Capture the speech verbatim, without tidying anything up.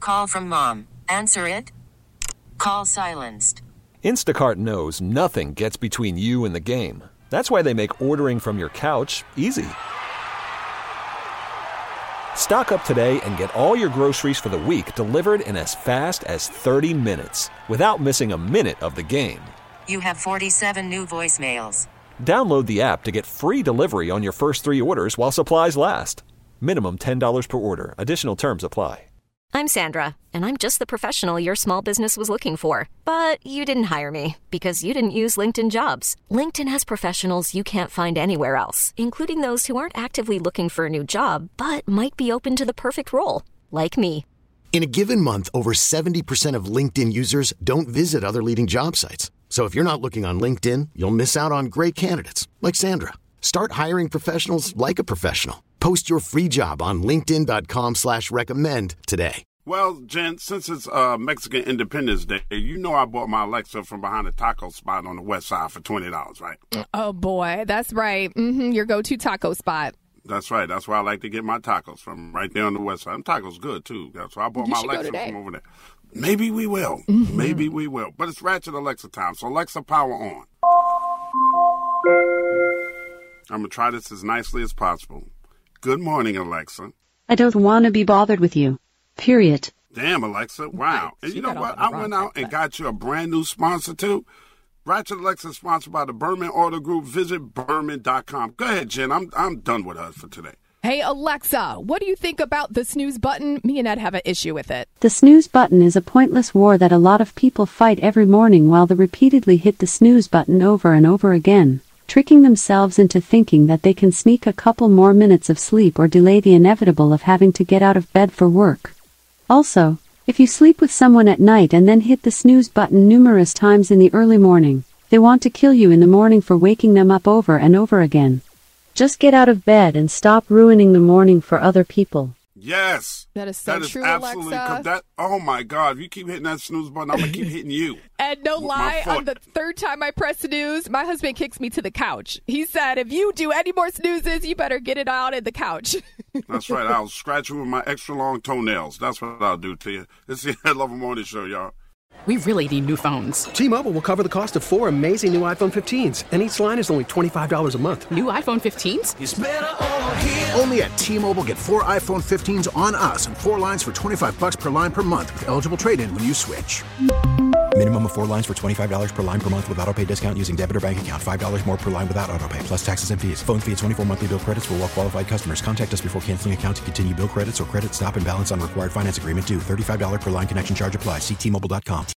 call from mom. Answer it. Call silenced. Instacart knows nothing gets between you and the game. That's why they make ordering from your couch easy. Stock up today and get all your groceries for the week delivered in as fast as thirty minutes without missing a minute of the game. You have forty-seven new voicemails. Download the app to get free delivery on your first three orders while supplies last. Minimum ten dollars per order. Additional terms apply. I'm Sandra, and I'm just the professional your small business was looking for. But you didn't hire me because you didn't use LinkedIn Jobs. LinkedIn has professionals you can't find anywhere else, including those who aren't actively looking for a new job, but might be open to the perfect role, like me. In a given month, over seventy percent of LinkedIn users don't visit other leading job sites. So if you're not looking on LinkedIn, you'll miss out on great candidates like Sandra. Start hiring professionals like a professional. Post your free job on linkedin.com slash recommend today. Well, Jen, since it's uh, Mexican Independence Day, you know I bought my Alexa from behind the taco spot on the west side for twenty dollars, right? Oh, boy. That's right. Mm-hmm, your go-to taco spot. That's right. That's where I like to get my tacos from, right there on the west side. Them tacos good, too. That's why I bought You my should go Alexa today. from over there. Maybe we will. Mm-hmm. Maybe we will. But it's Ratchet Alexa time, so Alexa, power on. I'm going to try this as nicely as possible. Good morning, Alexa. I don't want to be bothered with you. Period. Damn, Alexa. Wow. And She you know got what? all the I went wrong out and stuff. got you a brand new sponsor, too. Ratchet Alexa is sponsored by the Berman Auto Group. Visit Berman dot com. Go ahead, Jen. I'm I'm done with her for today. Hey, Alexa, what do you think about the snooze button? Me and Ed have an issue with it. The snooze button is a pointless war that a lot of people fight every morning while they repeatedly hit the snooze button over and over again, tricking themselves into thinking that they can sneak a couple more minutes of sleep or delay the inevitable of having to get out of bed for work. Also, if you sleep with someone at night and then hit the snooze button numerous times in the early morning, they want to kill you in the morning for waking them up over and over again. Just get out of bed and stop ruining the morning for other people. Yes. That is so that is true, absolutely Alexa. co- that. Oh, my God. If you keep hitting that snooze button, I'm going to keep hitting you. And no With my lie, foot. on the third time I press snooze, my husband kicks me to the couch. He said, if you do any more snoozes, you better get it out in the couch. That's right. I'll scratch you with my extra long toenails. That's what I'll do to you. This is the Ed Lover Morning Show, y'all. We really need new phones. T-Mobile will cover the cost of four amazing new iPhone fifteens, and each line is only twenty-five dollars a month. New iPhone fifteens? It's better over here. Only at T-Mobile, get four iPhone fifteens on us and four lines for twenty-five bucks per line per month with eligible trade-in when you switch. Minimum of four lines for twenty-five dollars per line per month with autopay discount using debit or bank account. five dollars more per line without autopay, plus taxes and fees. Phone fee at twenty-four monthly bill credits for well-qualified customers. Contact us before canceling account to continue bill credits or credit stop and balance on required finance agreement due. thirty-five dollars per line connection charge applies. See T Mobile dot com.